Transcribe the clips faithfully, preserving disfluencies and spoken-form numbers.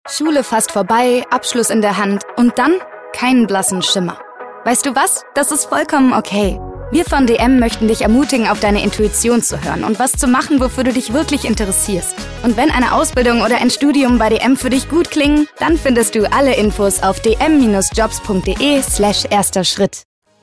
Schule fast vorbei, Abschluss in der Hand und dann keinen blassen Schimmer. Weißt du was? Das ist vollkommen okay. Wir von D M möchten dich ermutigen, auf deine Intuition zu hören und was zu machen, wofür du dich wirklich interessierst. Und wenn eine Ausbildung oder ein Studium bei D M für dich gut klingen, dann findest du alle Infos auf d m Bindestrich jobs punkt d e slash erster Schritt.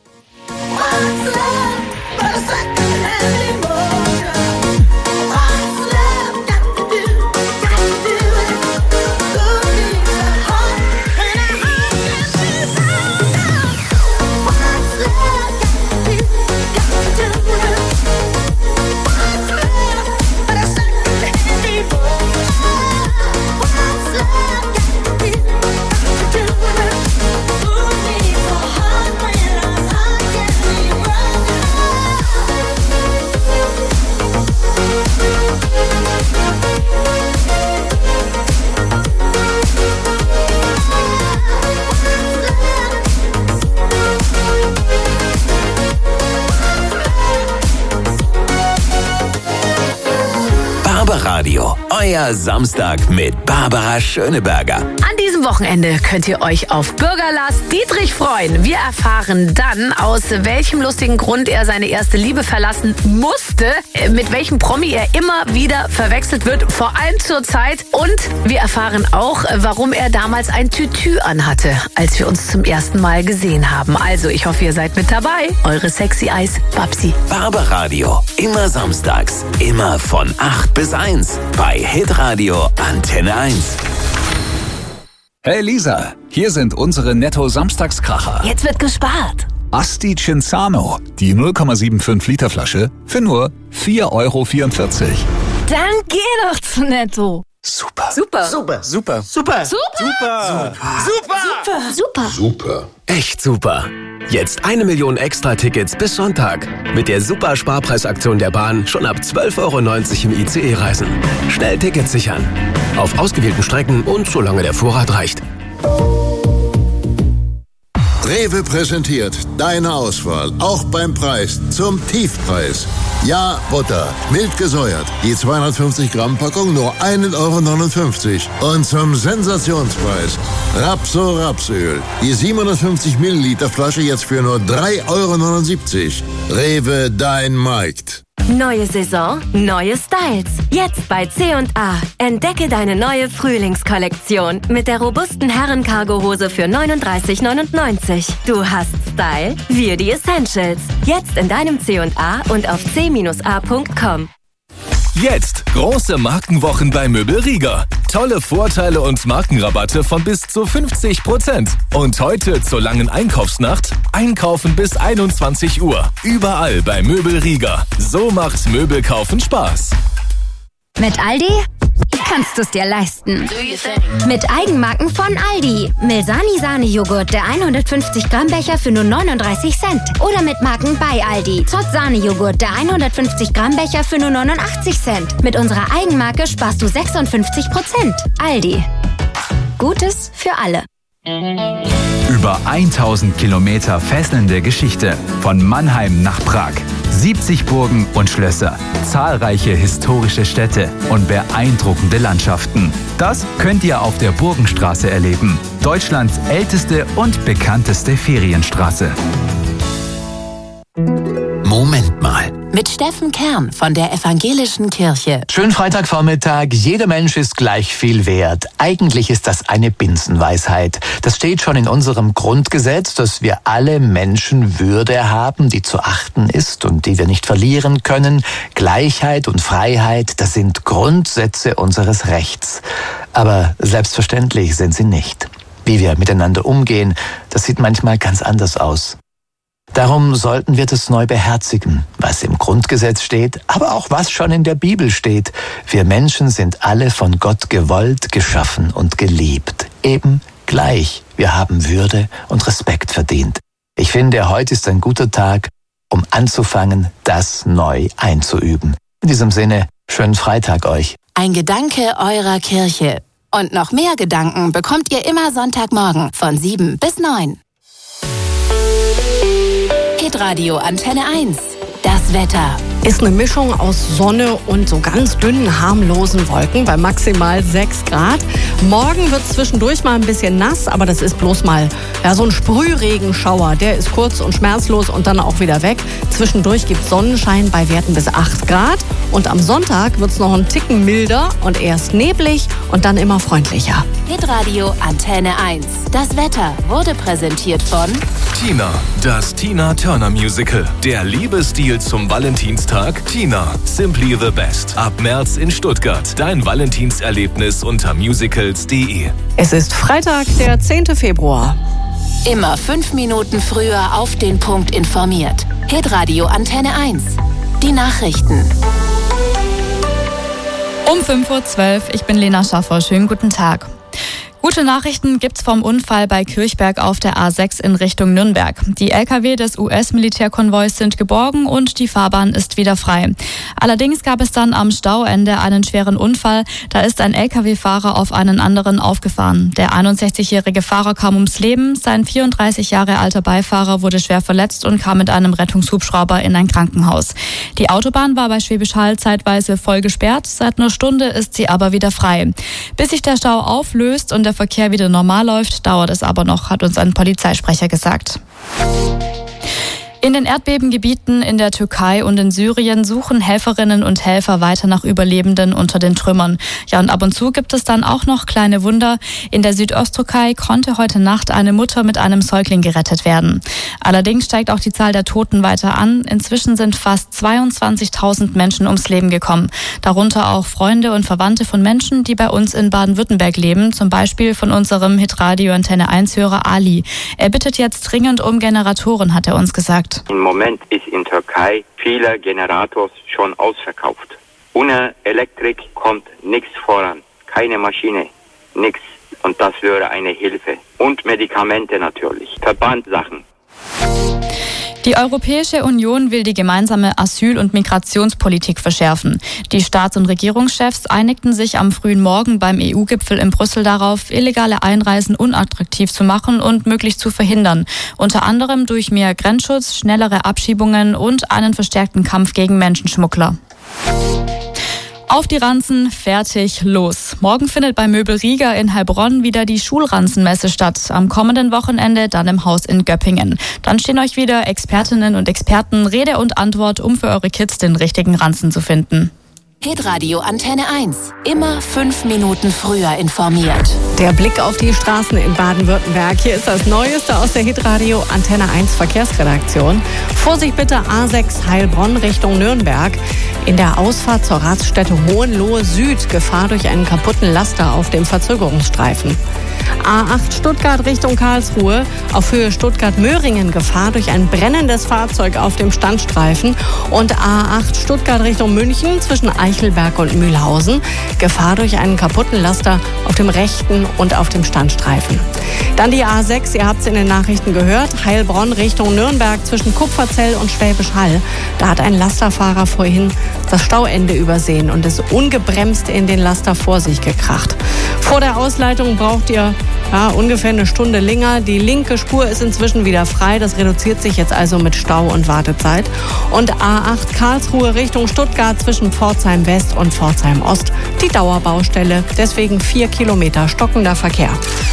Radio, euer Samstag mit Barbara Schöneberger. An diesem Wochenende könnt ihr euch auf Bürger Lars Dietrich freuen. Wir erfahren dann, aus welchem lustigen Grund er seine erste Liebe verlassen musste, mit welchem Promi er immer wieder verwechselt wird, vor allem zur Zeit. Und wir erfahren auch, warum er damals ein Tütü anhatte, als wir uns zum ersten Mal gesehen haben. Also, ich hoffe, ihr seid mit dabei. Eure Sexy Eyes, Babsi. Barbaradio, immer samstags, immer von acht bis eins bei Hitradio Antenne eins. Hey Lisa, hier sind unsere Netto-Samstagskracher. Jetzt wird gespart. Asti Cinzano, die null Komma fünfundsiebzig Liter Flasche für nur vier Euro vierundvierzig. Dann geh doch zu Netto. Super. Super. Super. Super. Super. Super. Super. Super. Super. Super. Echt super. Jetzt eine Million Extra-Tickets bis Sonntag. Mit der Super-Sparpreisaktion der Bahn schon ab zwölf Euro neunzig im I C E reisen. Schnell Tickets sichern. Auf ausgewählten Strecken und solange der Vorrat reicht. Rewe präsentiert deine Auswahl, auch beim Preis, zum Tiefpreis. Ja, Butter, mild gesäuert, die zweihundertfünfzig Gramm Packung nur ein Euro neunundfünfzig. Und zum Sensationspreis, Rapso Rapsöl, die siebenhundertfünfzig Milliliter Flasche jetzt für nur drei Euro neunundsiebzig. Rewe, dein Markt. Neue Saison, neue Styles. Jetzt bei C und A. Entdecke deine neue Frühlingskollektion mit der robusten Herren-Cargo-Hose für neununddreißig neunundneunzig. Du hast Style, wir die Essentials. Jetzt in deinem C und A und auf c a punkt com. Jetzt große Markenwochen bei Möbel Rieger. Tolle Vorteile und Markenrabatte von bis zu fünfzig Prozent. Und heute zur langen Einkaufsnacht einkaufen bis einundzwanzig Uhr. Überall bei Möbel Rieger. So macht Möbelkaufen Spaß. Mit Aldi kannst du es dir leisten. Mit Eigenmarken von Aldi. Milsani Sahnejoghurt, der hundertfünfzig Gramm Becher für nur neununddreißig Cent. Oder mit Marken bei Aldi. Zott Sahnejoghurt, der hundertfünfzig Gramm Becher für nur neunundachtzig Cent. Mit unserer Eigenmarke sparst du sechsundfünfzig Prozent. Aldi. Gutes für alle. Über tausend Kilometer fesselnde Geschichte. Von Mannheim nach Prag. siebzig Burgen und Schlösser, zahlreiche historische Städte und beeindruckende Landschaften. Das könnt ihr auf der Burgenstraße erleben. Deutschlands älteste und bekannteste Ferienstraße. Moment mal. Mit Steffen Kern von der Evangelischen Kirche. Schönen Freitagvormittag. Jeder Mensch ist gleich viel wert. Eigentlich ist das eine Binsenweisheit. Das steht schon in unserem Grundgesetz, dass wir alle Menschen Würde haben, die zu achten ist und die wir nicht verlieren können. Gleichheit und Freiheit, das sind Grundsätze unseres Rechts. Aber selbstverständlich sind sie nicht. Wie wir miteinander umgehen, das sieht manchmal ganz anders aus. Darum sollten wir das neu beherzigen, was im Grundgesetz steht, aber auch was schon in der Bibel steht. Wir Menschen sind alle von Gott gewollt, geschaffen und geliebt. Eben gleich. Wir haben Würde und Respekt verdient. Ich finde, heute ist ein guter Tag, um anzufangen, das neu einzuüben. In diesem Sinne, schönen Freitag euch. Ein Gedanke eurer Kirche. Und noch mehr Gedanken bekommt ihr immer Sonntagmorgen von sieben bis neun. Hitradio Antenne eins. Das Wetter. ist eine Mischung aus Sonne und so ganz dünnen, harmlosen Wolken bei maximal sechs Grad. Morgen wird es zwischendurch mal ein bisschen nass, aber das ist bloß mal ja, so ein Sprühregenschauer. Der ist kurz und schmerzlos und dann auch wieder weg. Zwischendurch gibt es Sonnenschein bei Werten bis acht Grad. Und am Sonntag wird es noch einen Ticken milder und erst neblig und dann immer freundlicher. Hitradio Antenne eins. Das Wetter wurde präsentiert von Tina, das Tina Turner Musical. Der Liebesstil zum Valentinstag. Tina, simply the best. Ab März in Stuttgart. Dein Valentinserlebnis unter musicals punkt de. Es ist Freitag, der zehnte Februar. Immer fünf Minuten früher auf den Punkt informiert. Hitradio Antenne eins. Die Nachrichten. Um fünf Uhr zwölf, ich bin Lena Schaffer. Schönen guten Tag. Gute Nachrichten gibt's vom Unfall bei Kirchberg auf der A sechs in Richtung Nürnberg. Die L K W des U S-Militärkonvois sind geborgen und die Fahrbahn ist wieder frei. Allerdings gab es dann am Stauende einen schweren Unfall. Da ist ein L K W-Fahrer auf einen anderen aufgefahren. Der einundsechzigjährige Fahrer kam ums Leben. Sein vierunddreißig Jahre alter Beifahrer wurde schwer verletzt und kam mit einem Rettungshubschrauber in ein Krankenhaus. Die Autobahn war bei Schwäbisch Hall zeitweise voll gesperrt. Seit einer Stunde ist sie aber wieder frei. Bis sich der Stau auflöst und der Verkehr wieder normal läuft, dauert es aber noch, hat uns ein Polizeisprecher gesagt. In den Erdbebengebieten in der Türkei und in Syrien suchen Helferinnen und Helfer weiter nach Überlebenden unter den Trümmern. Ja, und ab und zu gibt es dann auch noch kleine Wunder. In der Südosttürkei konnte heute Nacht eine Mutter mit einem Säugling gerettet werden. Allerdings steigt auch die Zahl der Toten weiter an. Inzwischen sind fast zweiundzwanzigtausend Menschen ums Leben gekommen. Darunter auch Freunde und Verwandte von Menschen, die bei uns in Baden-Württemberg leben. Zum Beispiel von unserem Hitradio Antenne eins Hörer Ali. Er bittet jetzt dringend um Generatoren, hat er uns gesagt. Im Moment ist in Türkei viele Generators schon ausverkauft. Ohne Elektrik kommt nichts voran. Keine Maschine, nichts. Und das wäre eine Hilfe. Und Medikamente natürlich. Verbandsachen. Die Europäische Union will die gemeinsame Asyl- und Migrationspolitik verschärfen. Die Staats- und Regierungschefs einigten sich am frühen Morgen beim E U-Gipfel in Brüssel darauf, illegale Einreisen unattraktiv zu machen und möglich zu verhindern. Unter anderem durch mehr Grenzschutz, schnellere Abschiebungen und einen verstärkten Kampf gegen Menschenschmuggler. Auf die Ranzen, fertig, los. Morgen findet bei Möbel Rieger in Heilbronn wieder die Schulranzenmesse statt. Am kommenden Wochenende dann im Haus in Göppingen. Dann stehen euch wieder Expertinnen und Experten Rede und Antwort, um für eure Kids den richtigen Ranzen zu finden. Hitradio Antenne eins. Immer fünf Minuten früher informiert. Der Blick auf die Straßen in Baden-Württemberg. Hier ist das Neueste aus der Hitradio Antenne eins Verkehrsredaktion. Vorsicht bitte A sechs Heilbronn Richtung Nürnberg. In der Ausfahrt zur Raststätte Hohenlohe Süd Gefahr durch einen kaputten Laster auf dem Verzögerungsstreifen. A acht Stuttgart Richtung Karlsruhe. Auf Höhe Stuttgart-Möhringen Gefahr durch ein brennendes Fahrzeug auf dem Standstreifen. Und A acht Stuttgart Richtung München zwischen Eichelberg und Mühlhausen. Gefahr durch einen kaputten Laster auf dem rechten und auf dem Standstreifen. Dann die A sechs, ihr habt es in den Nachrichten gehört, Heilbronn Richtung Nürnberg zwischen Kupferzell und Schwäbisch Hall. Da hat ein Lasterfahrer vorhin das Stauende übersehen und ist ungebremst in den Laster vor sich gekracht. Vor der Ausleitung braucht ihr ja, ungefähr eine Stunde länger. Die linke Spur ist inzwischen wieder frei. Das reduziert sich jetzt also mit Stau und Wartezeit. Und A acht Karlsruhe Richtung Stuttgart zwischen Pforzheim West und Pforzheim Ost. Die Dauerbaustelle. Deswegen vier Kilometer stockender Verkehr.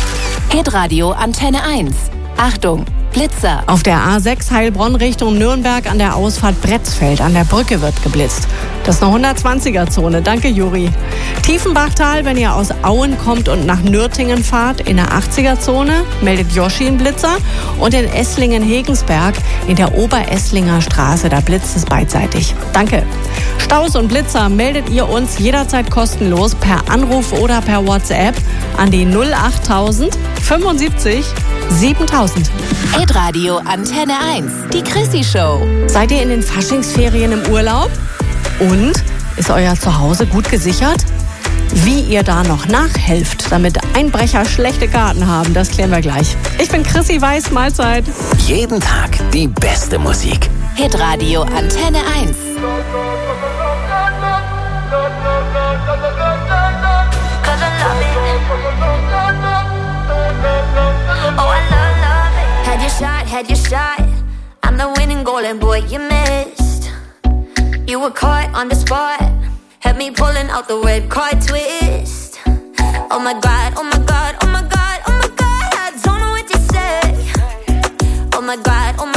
Hitradio Antenne eins. Achtung, Blitzer. Auf der A sechs Heilbronn Richtung Nürnberg an der Ausfahrt Bretzfeld. An der Brücke wird geblitzt. Das ist eine hundertzwanziger-Zone. Danke, Juri. Tiefenbachtal, wenn ihr aus Auen kommt und nach Nürtingen fahrt, in der achtziger-Zone, meldet Joschi einen Blitzer. Und in Esslingen-Hegensberg, in der Oberesslinger Straße, da blitzt es beidseitig. Danke. Staus und Blitzer meldet ihr uns jederzeit kostenlos per Anruf oder per WhatsApp an die null achttausend fünfundsiebzig siebentausend. Hitradio Antenne eins. Die Chrissy Show. Seid ihr in den Faschingsferien im Urlaub? Und ist euer Zuhause gut gesichert? Wie ihr da noch nachhelft, damit Einbrecher schlechte Karten haben, das klären wir gleich. Ich bin Chrissy Weiß, Mahlzeit. Jeden Tag die beste Musik. Hitradio Antenne eins. Had your shot, had your shot. I'm the winning golden boy you missed. You were caught on the spot, had me pulling out the red card twist. Oh my God, oh my God, oh my God, oh my God, I don't know what to say. Oh my God, oh my